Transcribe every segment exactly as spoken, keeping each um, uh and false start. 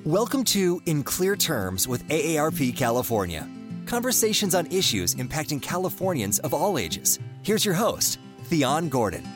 Welcome to In Clear Terms with A A R P California. Conversations on issues impacting Californians of all ages. Here's your host, Theon Gordon.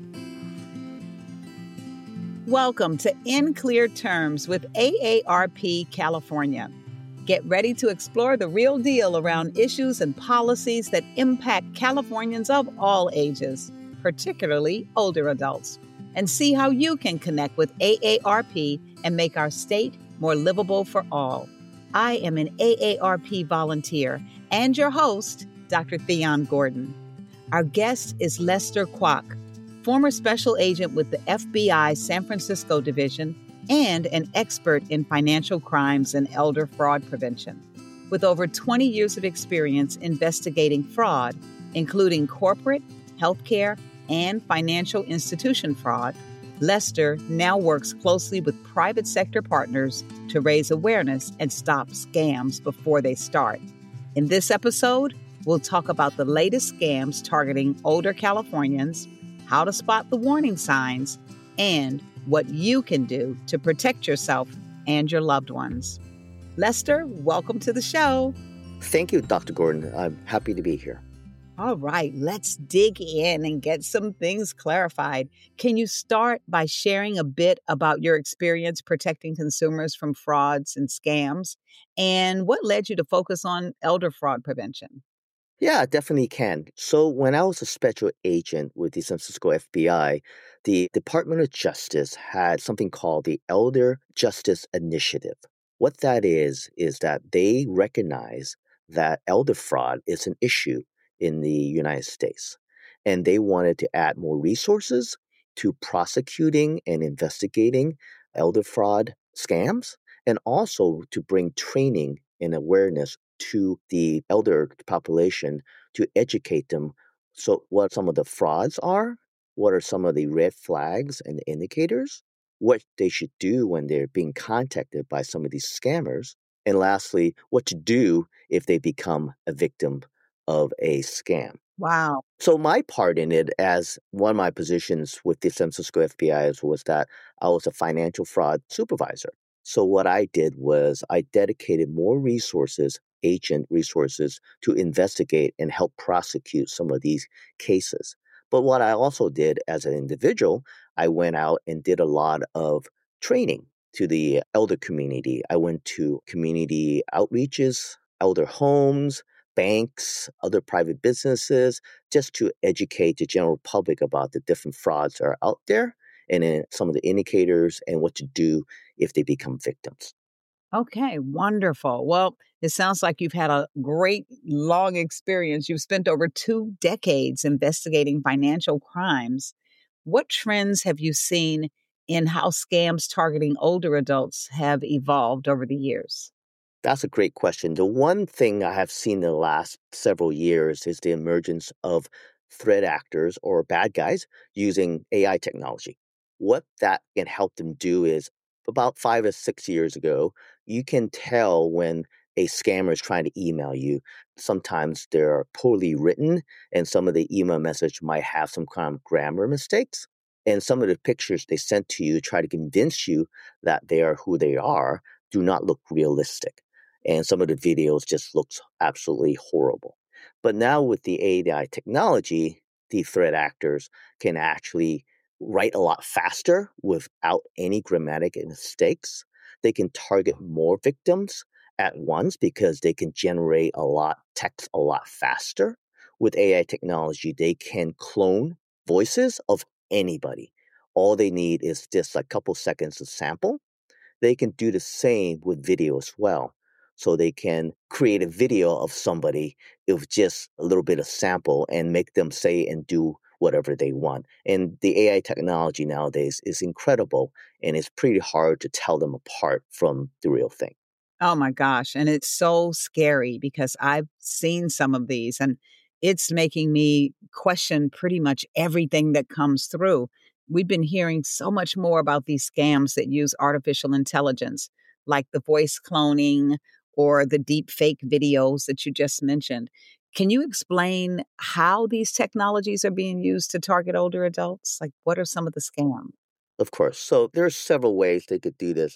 Welcome to In Clear Terms with A A R P California. Get ready to explore the real deal around issues and policies that impact Californians of all ages, particularly older adults, and see how you can connect with A A R P and make our state more livable for all. I am an A A R P volunteer and your host, Doctor Theon Gordon. Our guest is Lester Kwok, former special agent with the F B I San Francisco Division and an expert in financial crimes and elder fraud prevention. With over twenty years of experience investigating fraud, including corporate, healthcare, and financial institution fraud, Lester now works closely with private sector partners to raise awareness and stop scams before they start. In this episode, we'll talk about the latest scams targeting older Californians, how to spot the warning signs, and what you can do to protect yourself and your loved ones. Lester, welcome to the show. Thank you, Doctor Gordon. I'm happy to be here. All right, let's dig in and get some things clarified. Can you start by sharing a bit about your experience protecting consumers from frauds and scams, and what led you to focus on elder fraud prevention? Yeah, definitely can. So when I was a special agent with the San Francisco F B I, the Department of Justice had something called the Elder Justice Initiative. What that is, is that they recognize that elder fraud is an issue in the United States. And they wanted to add more resources to prosecuting and investigating elder fraud scams, and also to bring training and awareness to the elder population to educate them. So what some of the frauds are, what are some of the red flags and indicators, what they should do when they're being contacted by some of these scammers, and lastly, what to do if they become a victim of a scam. Wow. So my part in it, as one of my positions with the San Francisco F B I, was that I was a financial fraud supervisor. So what I did was I dedicated more resources, agent resources, to investigate and help prosecute some of these cases. But what I also did as an individual, I went out and did a lot of training to the elder community. I went to community outreaches, elder homes, banks, other private businesses, just to educate the general public about the different frauds that are out there, and then some of the indicators and what to do if they become victims. Okay, wonderful. Well, it sounds like you've had a great long experience. You've spent over two decades investigating financial crimes. What trends have you seen in how scams targeting older adults have evolved over the years? That's a great question. The one thing I have seen in the last several years is the emergence of threat actors or bad guys using A I technology. What that can help them do is about five or six years ago, you can tell when a scammer is trying to email you. Sometimes they're poorly written, and some of the email message might have some kind of grammar mistakes. And some of the pictures they sent to you try to convince you that they are who they are do not look realistic. And some of the videos just looks absolutely horrible. But now with the A I technology, the threat actors can actually write a lot faster without any grammatic mistakes. They can target more victims at once because they can generate a lot text a lot faster. With A I technology, they can clone voices of anybody. All they need is just a couple seconds of sample. They can do the same with video as well. So they can create a video of somebody with just a little bit of sample and make them say and do whatever they want. And the A I technology nowadays is incredible, and it's pretty hard to tell them apart from the real thing. Oh my gosh. And it's so scary because I've seen some of these and it's making me question pretty much everything that comes through. We've been hearing so much more about these scams that use artificial intelligence, like the voice cloning or the deep fake videos that you just mentioned. Can you explain how these technologies are being used to target older adults? Like, what are some of the scams? Of course. So there are several ways they could do this.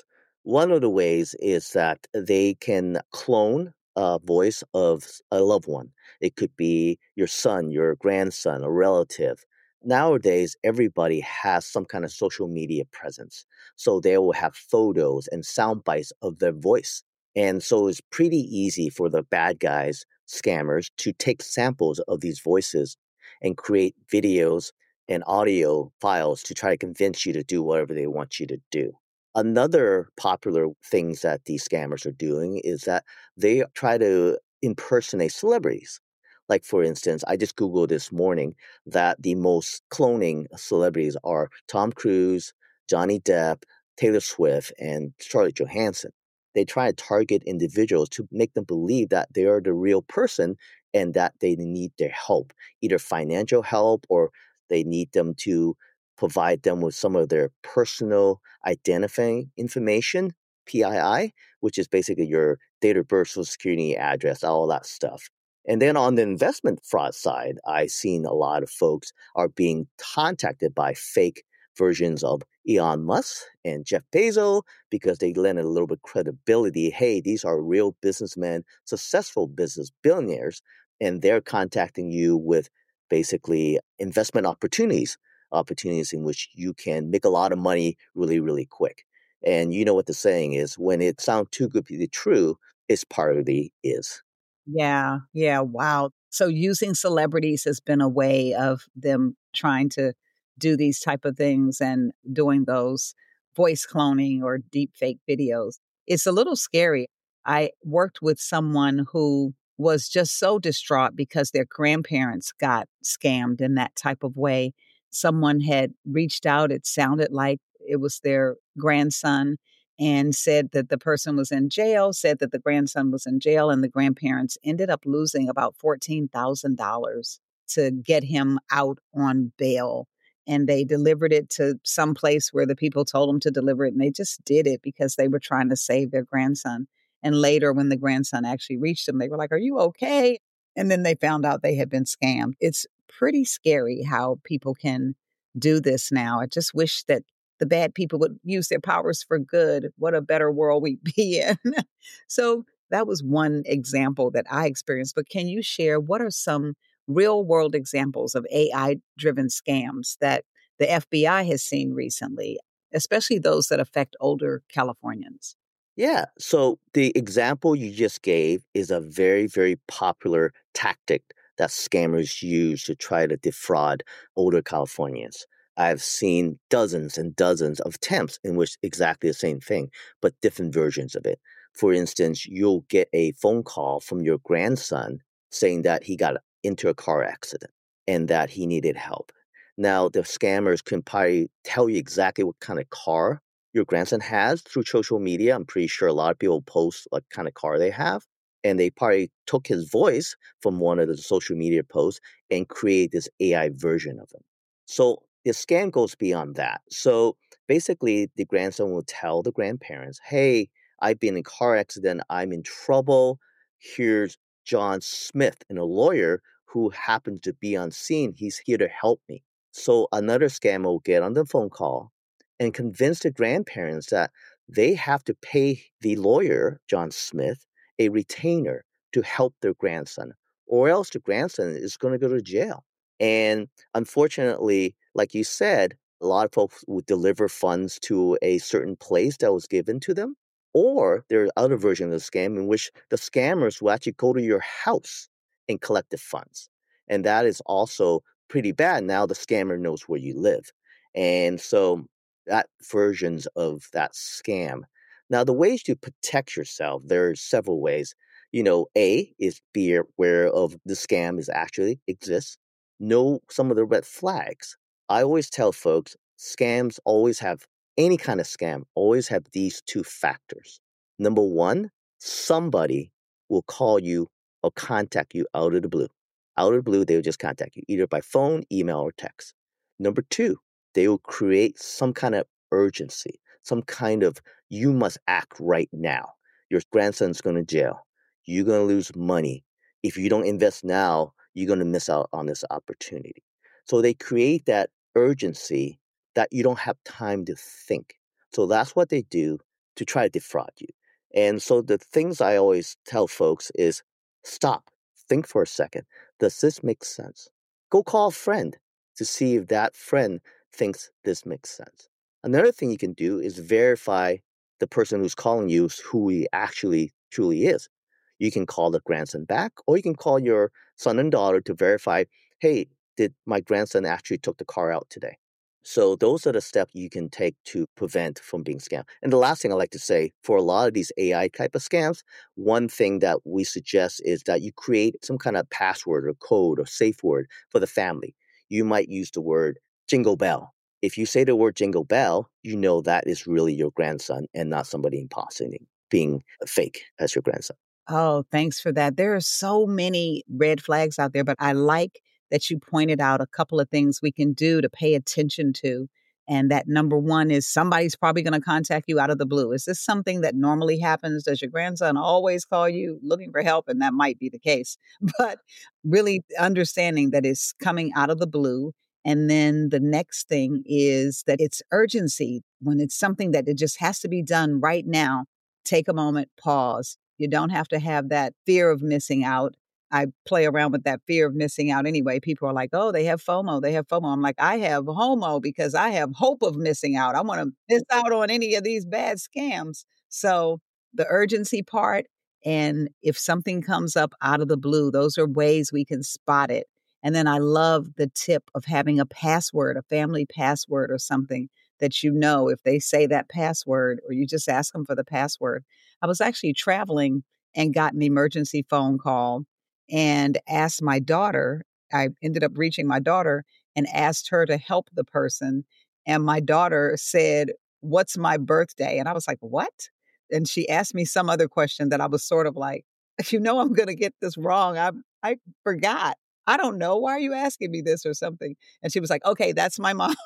One of the ways is that they can clone a voice of a loved one. It could be your son, your grandson, a relative. Nowadays, everybody has some kind of social media presence. So they will have photos and sound bites of their voice. And so it's pretty easy for the bad guys, scammers, to take samples of these voices and create videos and audio files to try to convince you to do whatever they want you to do. Another popular things that these scammers are doing is that they try to impersonate celebrities. Like, for instance, I just Googled this morning that the most cloning celebrities are Tom Cruise, Johnny Depp, Taylor Swift, and Scarlett Johansson. They try to target individuals to make them believe that they are the real person and that they need their help, either financial help or they need them to provide them with some of their personal identifying information, P I I, which is basically your date of birth, social security address, all that stuff. And then on the investment fraud side, I've seen a lot of folks are being contacted by fake versions of Elon Musk and Jeff Bezos because they lend a little bit of credibility. Hey, these are real businessmen, successful business billionaires, and they're contacting you with basically investment opportunities, opportunities in which you can make a lot of money really, really quick. And you know what the saying is, when it sounds too good to be true, it's partly is. Yeah, yeah, wow. So using celebrities has been a way of them trying to do these type of things and doing those voice cloning or deep fake videos. It's a little scary. I worked with someone who was just so distraught because their grandparents got scammed in that type of way. Someone had reached out, it sounded like it was their grandson, and said that the person was in jail, said that the grandson was in jail, and the grandparents ended up losing about fourteen thousand dollars to get him out on bail. And they delivered it to some place where the people told them to deliver it, and they just did it because they were trying to save their grandson. And later, when the grandson actually reached them, they were like, "Are you okay?" And then they found out they had been scammed. It's pretty scary how people can do this now. I just wish that the bad people would use their powers for good. What a better world we'd be in. So that was one example that I experienced. But can you share what are some real world examples of A I driven scams that the F B I has seen recently, especially those that affect older Californians? Yeah. So the example you just gave is a very, very popular tactic that scammers use to try to defraud older Californians. I've seen dozens and dozens of attempts in which exactly the same thing, but different versions of it. For instance, you'll get a phone call from your grandson saying that he got into a car accident and that he needed help. Now, the scammers can probably tell you exactly what kind of car your grandson has through social media. I'm pretty sure a lot of people post what kind of car they have. And they probably took his voice from one of the social media posts and create this A I version of him. So the scam goes beyond that. So basically, the grandson will tell the grandparents, hey, I've been in a car accident. I'm in trouble. Here's John Smith, and a lawyer who happens to be on scene. He's here to help me. So another scammer will get on the phone call and convince the grandparents that they have to pay the lawyer, John Smith, a retainer to help their grandson, or else the grandson is going to go to jail. And unfortunately, like you said, a lot of folks would deliver funds to a certain place that was given to them. Or there are other versions of the scam in which the scammers will actually go to your house and collect the funds. And that is also pretty bad. Now the scammer knows where you live. And so that versions of that scam. Now, the ways to protect yourself, there are several ways. You know, A is be aware of the scam is actually exists. Know some of the red flags. I always tell folks scams always have any kind of scam, always have these two factors. Number one, somebody will call you or contact you out of the blue. Out of the blue, they will just contact you either by phone, email, or text. Number two, they will create some kind of urgency, some kind of you must act right now. Your grandson's going to jail. You're going to lose money. If you don't invest now, you're going to miss out on this opportunity. So they create that urgency that you don't have time to think. So that's what they do. to try to defraud you. And so the things I always tell folks is stop, think for a second. Does this make sense? Go call a friend to see if that friend thinks this makes sense. Another thing you can do is verify the person who's calling you who he actually truly is. You can call the grandson back, or you can call your son and daughter to verify, hey, did my grandson actually took the car out today? So those are the steps you can take to prevent from being scammed. And the last thing I like to say, for a lot of these A I type of scams, one thing that we suggest is that you create some kind of password or code or safe word for the family. You might use the word jingle bell. If you say the word jingle bell, you know that is really your grandson and not somebody impersonating, being fake as your grandson. Oh, thanks for that. There are so many red flags out there, but I like that you pointed out a couple of things we can do to pay attention to. And that number one is somebody's probably going to contact you out of the blue. Is this something that normally happens? Does your grandson always call you looking for help? And that might be the case. But really understanding that it's coming out of the blue. And then the next thing is that it's urgency. When it's something that it just has to be done right now, take a moment, pause. You don't have to have that fear of missing out. I play around with that fear of missing out anyway. People are like, oh, they have FOMO. They have FOMO. I'm like, I have HOMO because I have hope of missing out. I want to miss out on any of these bad scams. So the urgency part, and if something comes up out of the blue, those are ways we can spot it. And then I love the tip of having a password, a family password or something that you know if they say that password or you just ask them for the password. I was actually traveling and got an emergency phone call and asked my daughter. I ended up reaching my daughter and asked her to help the person. And my daughter said, "What's my birthday?" And I was like, "What?" And she asked me some other question that I was sort of like, you know, I'm going to get this wrong. I I forgot. I don't know. Why are you asking me this or something? And she was like, okay, that's my mom.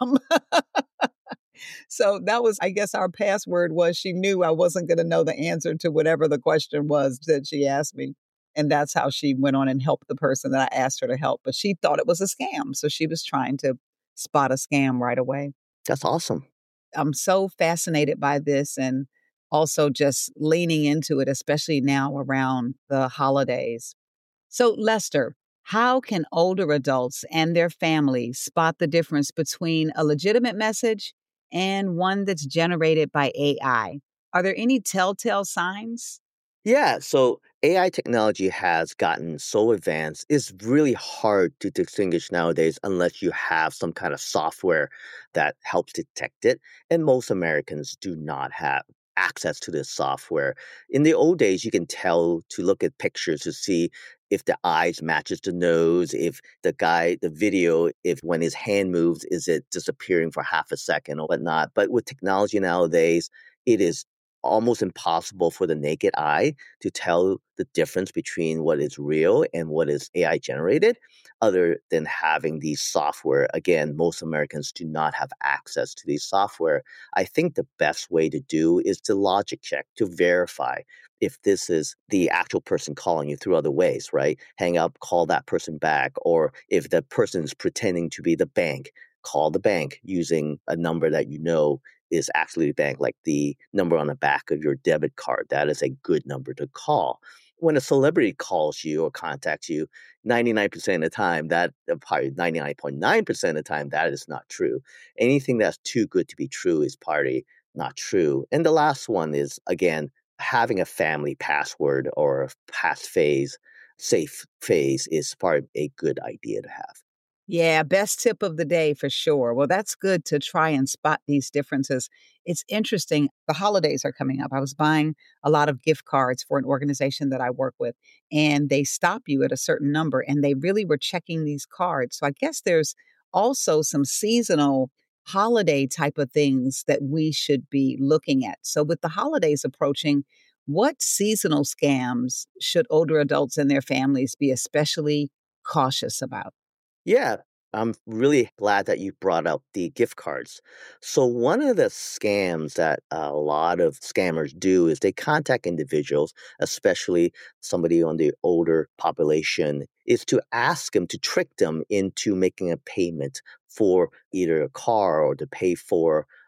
So that was, I guess our password was she knew I wasn't going to know the answer to whatever the question was that she asked me. And that's how she went on and helped the person that I asked her to help. But she thought it was a scam. So she was trying to spot a scam right away. That's awesome. I'm so fascinated by this and also just leaning into it, especially now around the holidays. So, Lester, how can older adults and their families spot the difference between a legitimate message and one that's generated by A I? Are there any telltale signs? Yeah, so A I technology has gotten so advanced, it's really hard to distinguish nowadays unless you have some kind of software that helps detect it. And most Americans do not have access to this software. In the old days, you can tell to look at pictures to see if the eyes matches the nose, if the guy, the video, if when his hand moves, is it disappearing for half a second or whatnot. But with technology nowadays, it is almost impossible for the naked eye to tell the difference between what is real and what is A I generated, other than having these software. Again, most Americans do not have access to these software. I think the best way to do is to logic check, to verify if this is the actual person calling you through other ways, right? Hang up, call that person back, or if the person is pretending to be the bank, call the bank using a number that you know is actually the bank, like the number on the back of your debit card. That is a good number to call. When a celebrity calls you or contacts you, ninety-nine percent of the time, that uh, probably ninety-nine point nine percent of the time, that is not true. Anything that's too good to be true is probably not true. And the last one is, again, having a family password or a passphrase, safe phase is probably a good idea to have. Yeah, best tip of the day for sure. Well, that's good to try and spot these differences. It's interesting. The holidays are coming up. I was buying a lot of gift cards for an organization that I work with, and they stop you at a certain number, and they really were checking these cards. So I guess there's also some seasonal holiday type of things that we should be looking at. So with the holidays approaching, what seasonal scams should older adults and their families be especially cautious about? Yeah, I'm really glad that you brought up the gift cards. So, one of the scams that a lot of scammers do is they contact individuals, especially somebody on the older population, is to ask them to trick them into making a payment for either a car or to pay for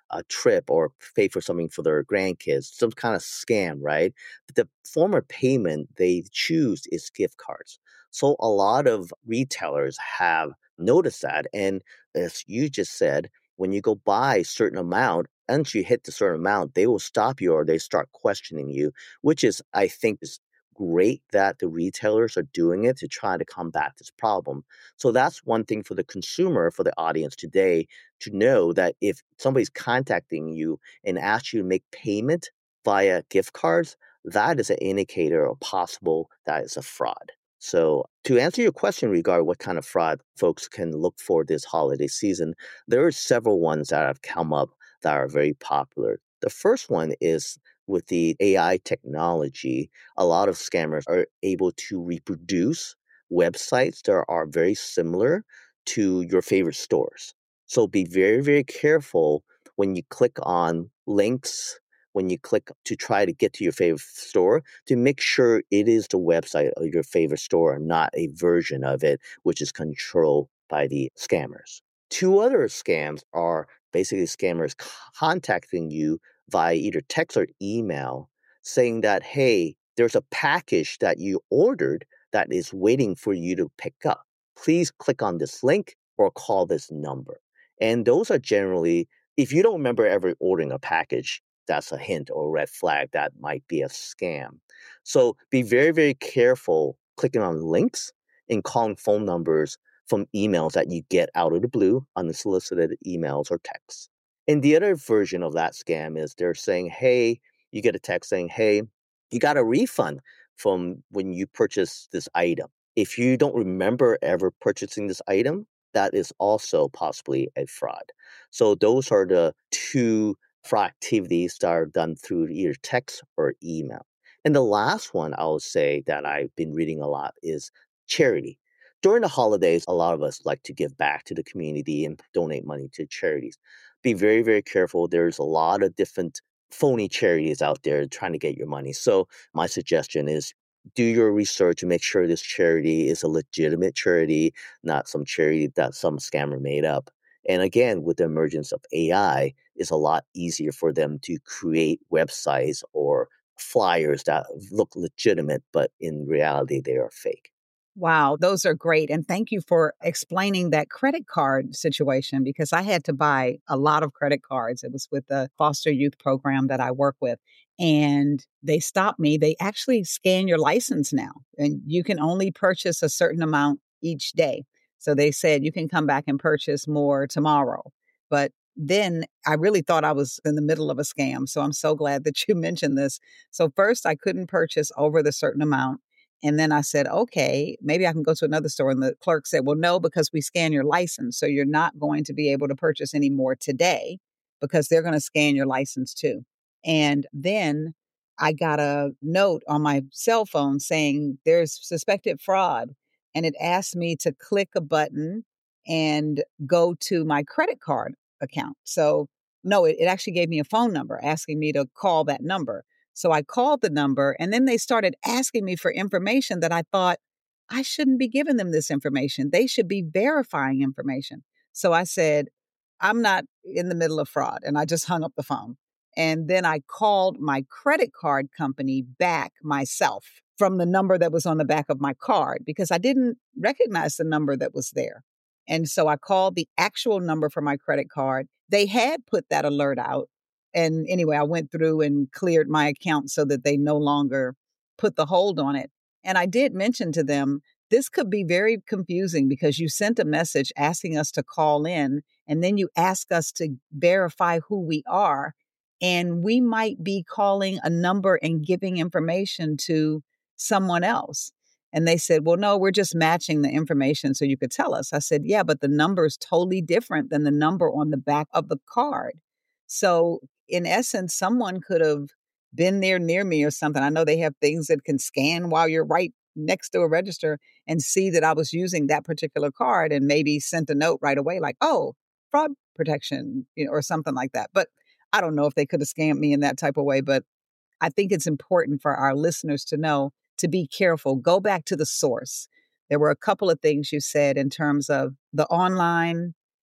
a trip or pay for something for their grandkids, some kind of scam, right? But the form of payment they choose is gift cards. So a lot of retailers have noticed that. And as you just said, when you go buy a certain amount, once you hit the certain amount, they will stop you or they start questioning you, which is, I think, is great that the retailers are doing it to try to combat this problem. So that's one thing for the consumer, for the audience today, to know that if somebody's contacting you and asks you to make payment via gift cards, that is an indicator or possible that is a fraud. So to answer your question regarding what kind of fraud folks can look for this holiday season, there are several ones that have come up that are very popular. The first one is with the A I technology, a lot of scammers are able to reproduce websites that are very similar to your favorite stores. So be very, very careful when you click on links, when you click to try to get to your favorite store, to make sure it is the website of your favorite store and not a version of it, which is controlled by the scammers. Two other scams are basically scammers contacting you via either text or email saying that, hey, there's a package that you ordered that is waiting for you to pick up. Please click on this link or call this number. And those are generally, if you don't remember ever ordering a package, that's a hint or a red flag that might be a scam. So be very, very careful clicking on links and calling phone numbers from emails that you get out of the blue, unsolicited emails or texts. And the other version of that scam is they're saying, hey, you get a text saying, hey, you got a refund from when you purchased this item. If you don't remember ever purchasing this item, that is also possibly a fraud. So those are the two fraud activities that are done through either text or email. And the last one I will say that I've been reading a lot is charity. During the holidays, a lot of us like to give back to the community and donate money to charities. Be very, very careful. There's a lot of different phony charities out there trying to get your money. So my suggestion is do your research and make sure this charity is a legitimate charity, not some charity that some scammer made up. And again, with the emergence of A I, it's a lot easier for them to create websites or flyers that look legitimate, but in reality, they are fake. Wow, those are great. And thank you for explaining that credit card situation because I had to buy a lot of credit cards. It was with the foster youth program that I work with. And they stopped me. They actually scan your license now, and you can only purchase a certain amount each day. So they said you can come back and purchase more tomorrow. But then I really thought I was in the middle of a scam. So I'm so glad that you mentioned this. So first, I couldn't purchase over the certain amount. And then I said, okay, maybe I can go to another store. And the clerk said, well, no, because we scan your license. So you're not going to be able to purchase any more today because they're going to scan your license too. And then I got a note on my cell phone saying there's suspected fraud. And it asked me to click a button and go to my credit card account. So no, it, it actually gave me a phone number asking me to call that number. So I called the number and then they started asking me for information that I thought I shouldn't be giving them this information. They should be verifying information. So I said, I'm not in the middle of fraud. And I just hung up the phone. And then I called my credit card company back myself from the number that was on the back of my card because I didn't recognize the number that was there. And so I called the actual number for my credit card. They had put that alert out. And anyway, I went through and cleared my account so that they no longer put the hold on it. And I did mention to them, this could be very confusing because you sent a message asking us to call in, and then you ask us to verify who we are. And we might be calling a number and giving information to someone else. And they said, well, no, we're just matching the information so you could tell us. I said, yeah, but the number is totally different than the number on the back of the card. So in essence, someone could have been there near me or something. I know they have things that can scan while you're right next to a register and see that I was using that particular card and maybe sent a note right away like, oh, fraud protection, you know, or something like that. But I don't know if they could have scammed me in that type of way. But I think it's important for our listeners to know to be careful. Go back to the source. There were a couple of things you said in terms of the online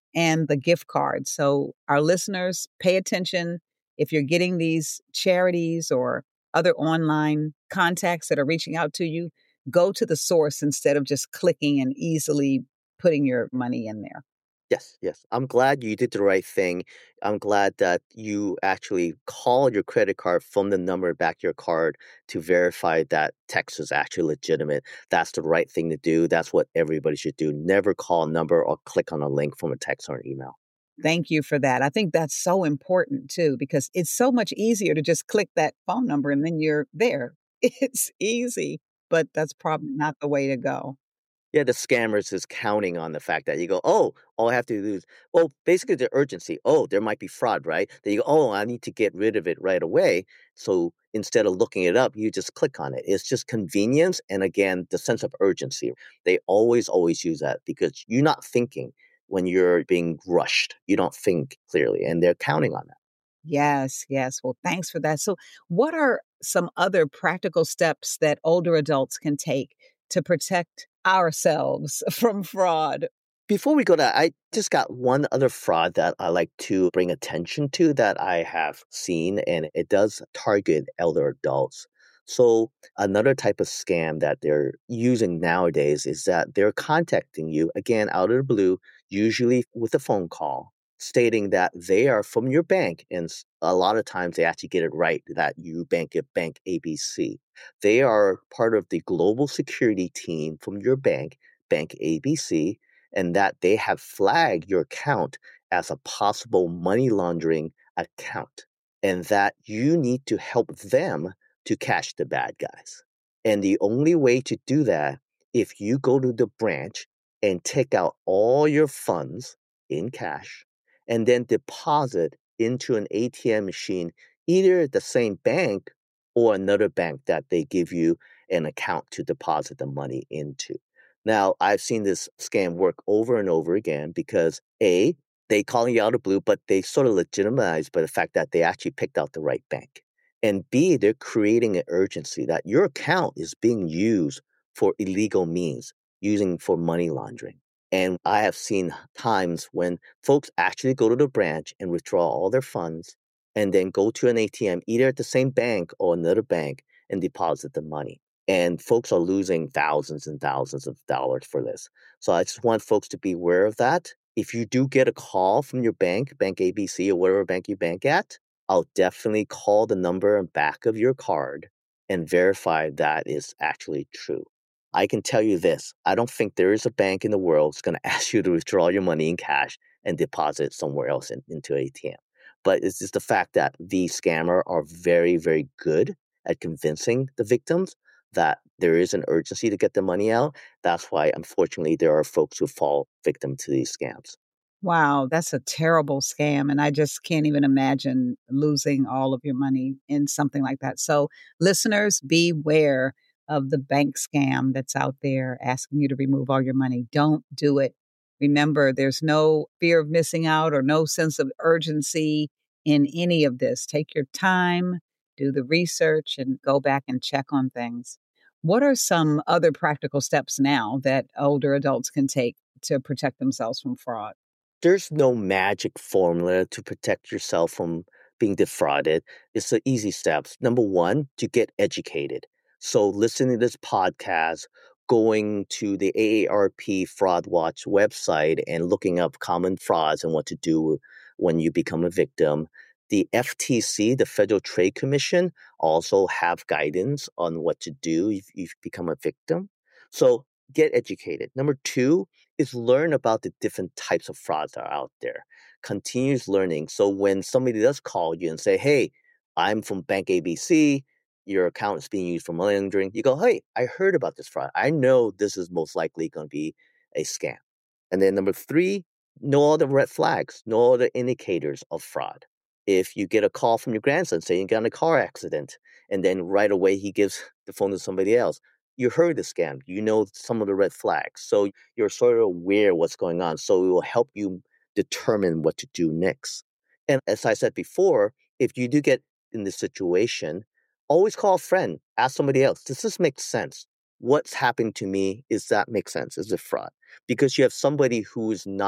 and the gift card. So, our listeners, pay attention if you're getting these charities or other online contacts that are reaching out to you, go to the source instead of just clicking and easily putting your money in there. Yes, yes. I'm glad you did the right thing. I'm glad that you actually called your credit card from the number back your card to verify that text is actually legitimate. That's the right thing to do. That's what everybody should do. Never call a number or click on a link from a text or an email. Thank you for that. I think that's so important too, because it's so much easier to just click that phone number and then you're there. It's easy, but that's probably not the way to go. Yeah, the scammers is counting on the fact that you go, oh, all I have to do is, well, basically the urgency. Oh, there might be fraud, right? Then you go, oh, I need to get rid of it right away. So instead of looking it up, you just click on it. It's just convenience. And again, the sense of urgency. They always, always use that because you're not thinking when you're being rushed. You don't think clearly, and they're counting on that. Yes, yes. Well, thanks for that. So, what are some other practical steps that older adults can take to protect ourselves from fraud? Before we go to that, I just got one other fraud that I like to bring attention to that I have seen, and it does target elder adults. So, another type of scam that they're using nowadays is that they're contacting you again out of the blue, usually with a phone call, stating that they are from your bank. And s- a lot of times they actually get it right that you bank at Bank A B C. They are part of the global security team from your bank, Bank A B C, and that they have flagged your account as a possible money laundering account, and that you need to help them to catch the bad guys. And the only way to do that, if you go to the branch and take out all your funds in cash and then deposit into an A T M machine, either at the same bank or another bank that they give you an account to deposit the money into. Now, I've seen this scam work over and over again because A, they calling you out of blue, but they sort of legitimized by the fact that they actually picked out the right bank. And B, they're creating an urgency that your account is being used for illegal means, using for money laundering. And I have seen times when folks actually go to the branch and withdraw all their funds and then go to an A T M, either at the same bank or another bank, and deposit the money. And folks are losing thousands and thousands of dollars for this. So I just want folks to be aware of that. If you do get a call from your bank, Bank A B C or whatever bank you bank at, I'll definitely call the number and back of your card and verify that is actually true. I can tell you this, I don't think there is a bank in the world that's going to ask you to withdraw your money in cash and deposit it somewhere else in, into an A T M. But it's just the fact that the scammer are very, very good at convincing the victims that there is an urgency to get the money out. That's why, unfortunately, there are folks who fall victim to these scams. Wow, that's a terrible scam. And I just can't even imagine losing all of your money in something like that. So, listeners, beware of the bank scam that's out there asking you to remove all your money. Don't do it. Remember, there's no fear of missing out or no sense of urgency in any of this. Take your time, do the research, and go back and check on things. What are some other practical steps now that older adults can take to protect themselves from fraud? There's no magic formula to protect yourself from being defrauded. It's the easy steps. Number one, to get educated. So listening to this podcast, going to the A A R P Fraud Watch website and looking up common frauds and what to do when you become a victim. The F T C, the Federal Trade Commission, also have guidance on what to do if you've become a victim. So get educated. Number two, is learn about the different types of frauds that are out there. Continuous learning. So when somebody does call you and say, hey, I'm from Bank A B C, your account is being used for money laundering, you go, hey, I heard about this fraud. I know this is most likely going to be a scam. And then number three, know all the red flags, know all the indicators of fraud. If you get a call from your grandson saying you got in a car accident, and then right away he gives the phone to somebody else, you heard the scam, you know some of the red flags. So you're sort of aware what's going on. So it will help you determine what to do next. And as I said before, if you do get in this situation, always call a friend, ask somebody else, does this make sense? What's happening to me? Is that make sense? Is it fraud? Because you have somebody who is not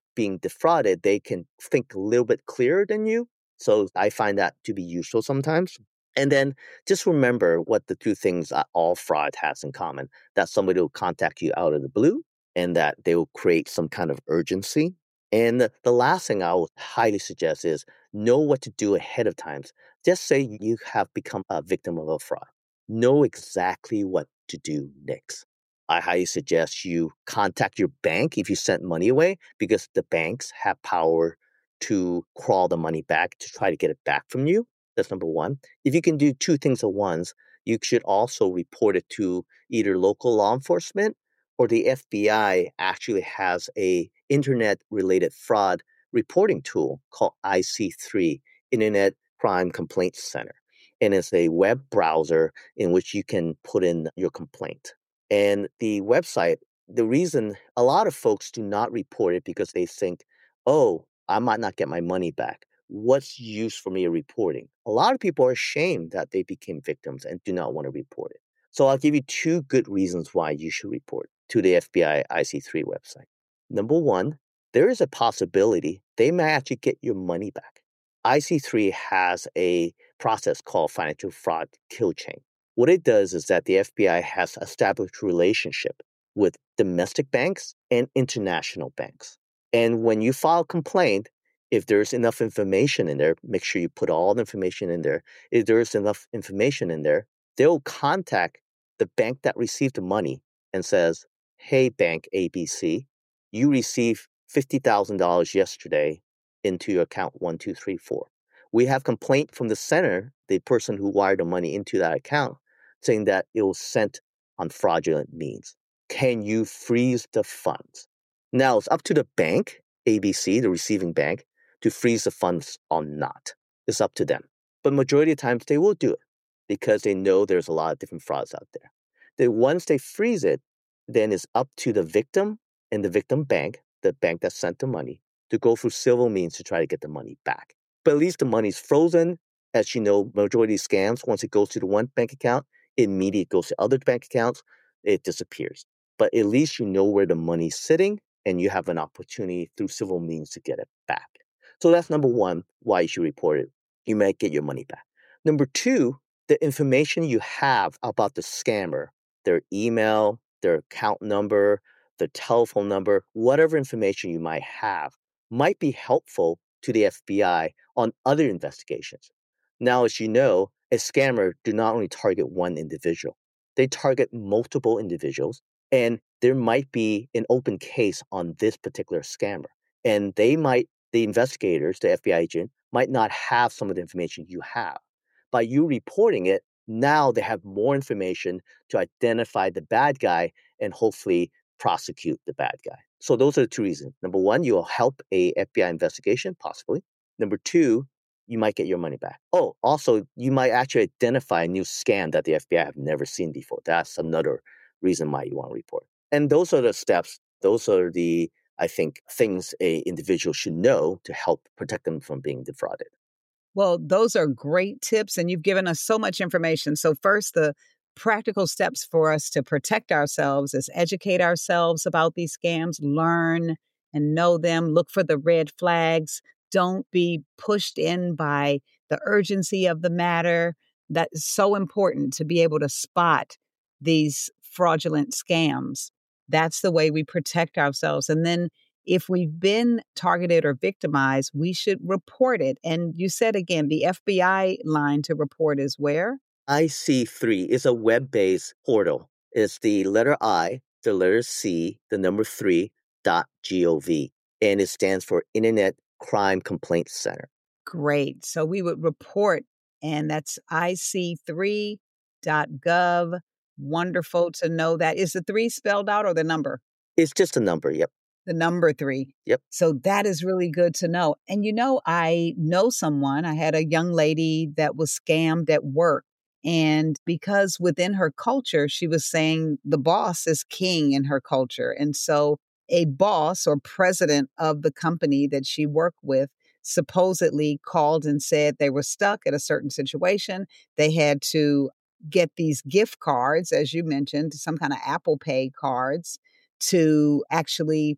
being defrauded, they can think a little bit clearer than you. So I find that to be useful sometimes. And then just remember what the two things that all fraud has in common, that somebody will contact you out of the blue and that they will create some kind of urgency. And the, the last thing I would highly suggest is know what to do ahead of time. Just say you have become a victim of a fraud. Know exactly what to do next. I highly suggest you contact your bank if you sent money away, because the banks have power to crawl the money back to try to get it back from you. That's number one. If you can do two things at once, you should also report it to either local law enforcement or the F B I actually has a internet-related fraud reporting tool called I C three, Internet Crime Complaint Center. And it's a web browser in which you can put in your complaint. And the website, the reason a lot of folks do not report it because they think, oh, I might not get my money back. What's use for me reporting? A lot of people are ashamed that they became victims and do not want to report it. So I'll give you two good reasons why you should report to the F B I I C three website. Number one, there is a possibility they may actually get your money back. I C three has a process called financial fraud kill chain. What it does is that the F B I has established a relationship with domestic banks and international banks. And when you file a complaint, if there's enough information in there, make sure you put all the information in there. If there's enough information in there, they'll contact the bank that received the money and says, hey, Bank A B C, you received fifty thousand dollars yesterday into your account one two three four. We have complaint from the center, the person who wired the money into that account, saying that it was sent on fraudulent means. Can you freeze the funds? Now, it's up to the bank, A B C, the receiving bank, to freeze the funds or not. It's up to them. But majority of times they will do it because they know there's a lot of different frauds out there. Then once they freeze it, then it's up to the victim and the victim bank, the bank that sent the money, to go through civil means to try to get the money back. But at least the money's frozen. As you know, majority of scams, once it goes to the one bank account, it immediately goes to other bank accounts, it disappears. But at least you know where the money's sitting and you have an opportunity through civil means to get it back. So that's number one, why you should report it. You might get your money back. Number two, the information you have about the scammer, their email, their account number, their telephone number, whatever information you might have, might be helpful to the F B I on other investigations. Now, as you know, a scammer do not only target one individual. They target multiple individuals, and there might be an open case on this particular scammer. And they might, the investigators, the F B I agent, might not have some of the information you have. By you reporting it, now they have more information to identify the bad guy and hopefully prosecute the bad guy. So those are the two reasons. Number one, you'll help a F B I investigation, possibly. Number two, you might get your money back. Oh, also, you might actually identify a new scam that the F B I have never seen before. That's another reason why you want to report. And those are the steps. Those are the, I think, things a individual should know to help protect them from being defrauded. Well, those are great tips, and you've given us so much information. So first, the practical steps for us to protect ourselves is educate ourselves about these scams, learn and know them, look for the red flags. Don't be pushed in by the urgency of the matter. That's so important to be able to spot these fraudulent scams. That's the way we protect ourselves. And then if we've been targeted or victimized, we should report it. And you said again, the F B I line to report is where? I C three is a web-based portal. It's the letter I, the letter C, the number three, dot gov. And it stands for Internet Crime Complaint Center. Great. So we would report, and that's I C three dot gov. Wonderful to know that. Is the three spelled out or the number? It's just a number, yep. The number three. Yep. So that is really good to know. And you know, I know someone, I had a young lady that was scammed at work. And because within her culture, she was saying the boss is king in her culture. And so a boss or president of the company that she worked with supposedly called and said they were stuck at a certain situation. They had to get these gift cards, as you mentioned, some kind of Apple Pay cards to actually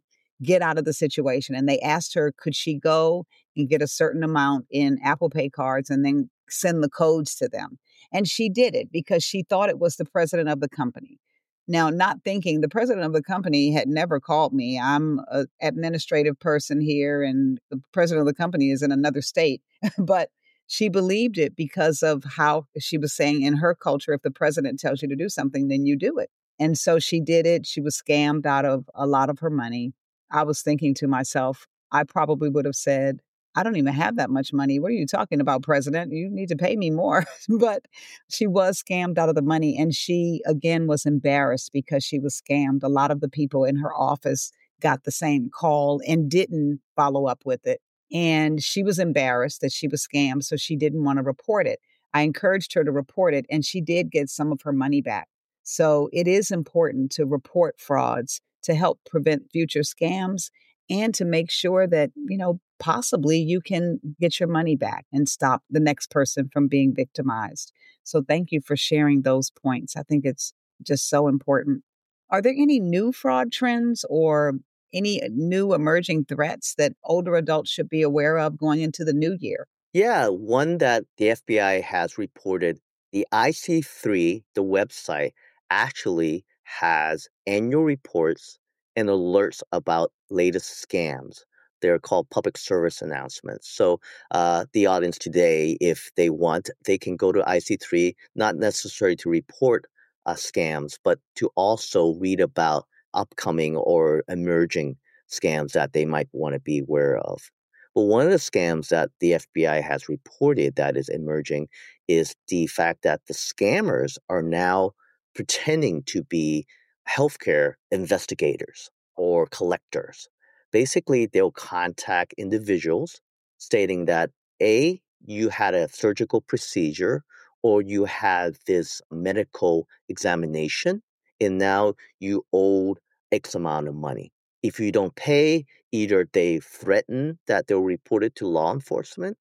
get out of the situation. And they asked her, could she go and get a certain amount in Apple Pay cards and then send the codes to them? And she did it because she thought it was the president of the company. Now, not thinking the president of the company had never called me. I'm an administrative person here, and the president of the company is in another state. But she believed it because of how she was saying in her culture, if the president tells you to do something, then you do it. And so she did it. She was scammed out of a lot of her money. I was thinking to myself, I probably would have said, I don't even have that much money. What are you talking about, President? You need to pay me more. But she was scammed out of the money. And she, again, was embarrassed because she was scammed. A lot of the people in her office got the same call and didn't follow up with it. And she was embarrassed that she was scammed, so she didn't want to report it. I encouraged her to report it, and she did get some of her money back. So it is important to report frauds to help prevent future scams and to make sure that, you know, possibly you can get your money back and stop the next person from being victimized. So thank you for sharing those points. I think it's just so important. Are there any new fraud trends or any new emerging threats that older adults should be aware of going into the new year? Yeah, one that the F B I has reported, the I C three, the website, actually has annual reports and alerts about latest scams. They're called public service announcements. So uh, the audience today, if they want, they can go to I C three, not necessarily to report uh, scams, but to also read about upcoming or emerging scams that they might want to be aware of. But one of the scams that the F B I has reported that is emerging is the fact that the scammers are now pretending to be healthcare investigators or collectors. Basically, they'll contact individuals stating that A, you had a surgical procedure or you had this medical examination and now you owed X amount of money. If you don't pay, either they threaten that they'll report it to law enforcement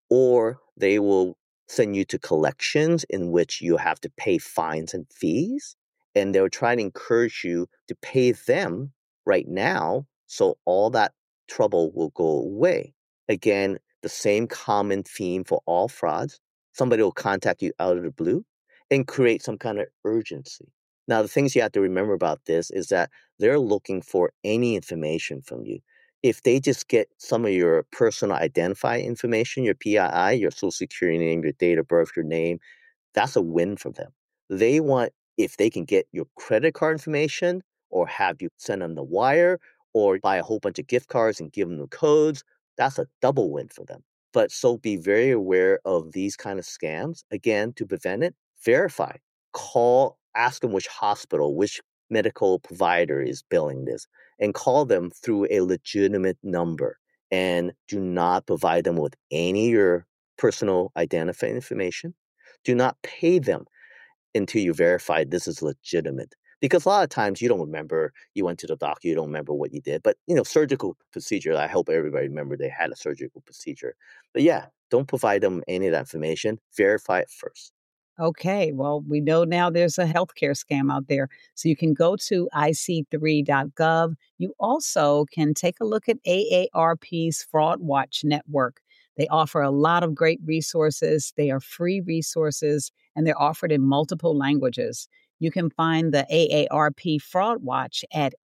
or they will send you to collections in which you have to pay fines and fees. And they'll try to encourage you to pay them right now so all that trouble will go away. Again, the same common theme for all frauds. Somebody will contact you out of the blue and create some kind of urgency. Now, the things you have to remember about this is that they're looking for any information from you. If they just get some of your personal identifying information, your P I I, your social security name, your date of birth, your name, that's a win for them. They want, if they can get your credit card information or have you send them the wire or buy a whole bunch of gift cards and give them the codes, that's a double win for them. But so be very aware of these kind of scams. Again, to prevent it, verify. Call, ask them which hospital, which medical provider is billing this, and call them through a legitimate number. And do not provide them with any of your personal identifying information. Do not pay them until you verify this is legitimate. Because a lot of times you don't remember, you went to the doctor, you don't remember what you did. But, you know, surgical procedure, I hope everybody remember they had a surgical procedure. But yeah, don't provide them any of that information. Verify it first. Okay, well, we know now there's a healthcare scam out there. So you can go to I C three dot gov. You also can take a look at A A R P's Fraud Watch Network. They offer a lot of great resources. They are free resources, and they're offered in multiple languages. You can find the A A R P Fraud Watch at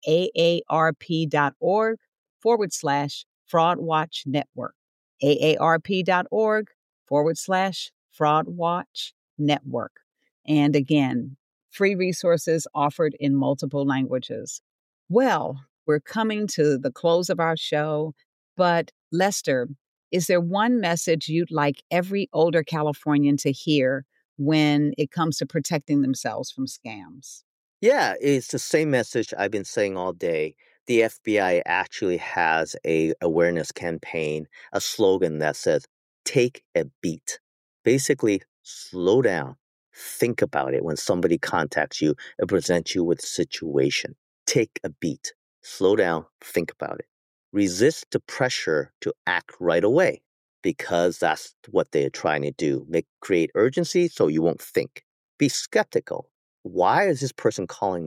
aarp.org forward slash Fraud Watch Network. aarp.org forward slash Fraud Watch Network. And again, free resources offered in multiple languages. Well, we're coming to the close of our show, but Lester, is there one message you'd like every older Californian to hear when it comes to protecting themselves from scams? Yeah, it's the same message I've been saying all day. The F B I actually has a awareness campaign, a slogan that says, take a beat. Basically, slow down. Think about it when somebody contacts you and presents you with a situation. Take a beat. Slow down. Think about it. Resist the pressure to act right away because that's what they're trying to do. Make create urgency so you won't think. Be skeptical. Why is this person calling me?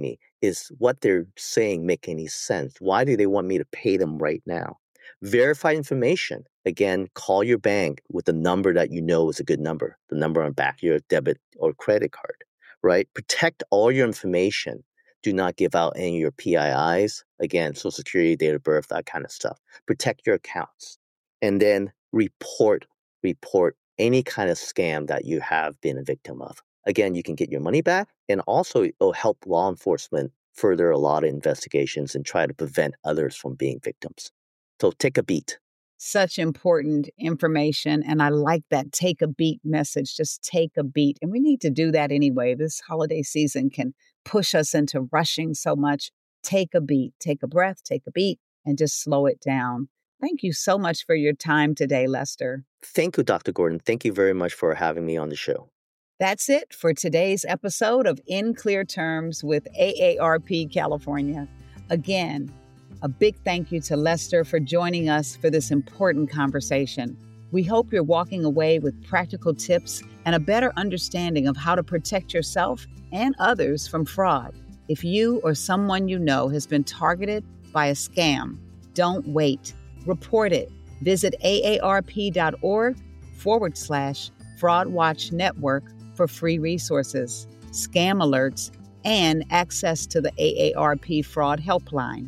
is what they're saying make any sense? Why do they want me to pay them right now? Verify information. Again, call your bank with the number that you know is a good number, the number on the back of your debit or credit card, right? Protect all your information. Do not give out any of your P I Is. Again, Social Security, date of birth, that kind of stuff. Protect your accounts. And then report, report any kind of scam that you have been a victim of. Again, you can get your money back, and also it'll help law enforcement further a lot of investigations and try to prevent others from being victims. So take a beat. Such important information. And I like that take a beat message. Just take a beat. And we need to do that anyway. This holiday season can push us into rushing so much. Take a beat, take a breath, take a beat, and just slow it down. Thank you so much for your time today, Lester. Thank you, Doctor Gordon. Thank you very much for having me on the show. That's it for today's episode of In Clear Terms with A A R P California. Again, a big thank you to Lester for joining us for this important conversation. We hope you're walking away with practical tips and a better understanding of how to protect yourself and others from fraud. If you or someone you know has been targeted by a scam, don't wait. Report it. Visit aarp.org forward slash Fraud Watch Network for free resources, scam alerts, and access to the A A R P Fraud Helpline.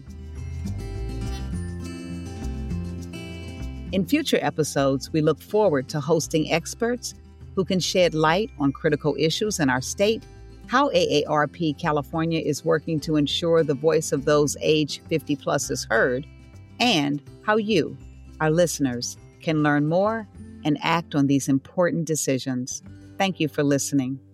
In future episodes, we look forward to hosting experts who can shed light on critical issues in our state, how A A R P California is working to ensure the voice of those age fifty plus is heard, and how you, our listeners, can learn more and act on these important decisions. Thank you for listening.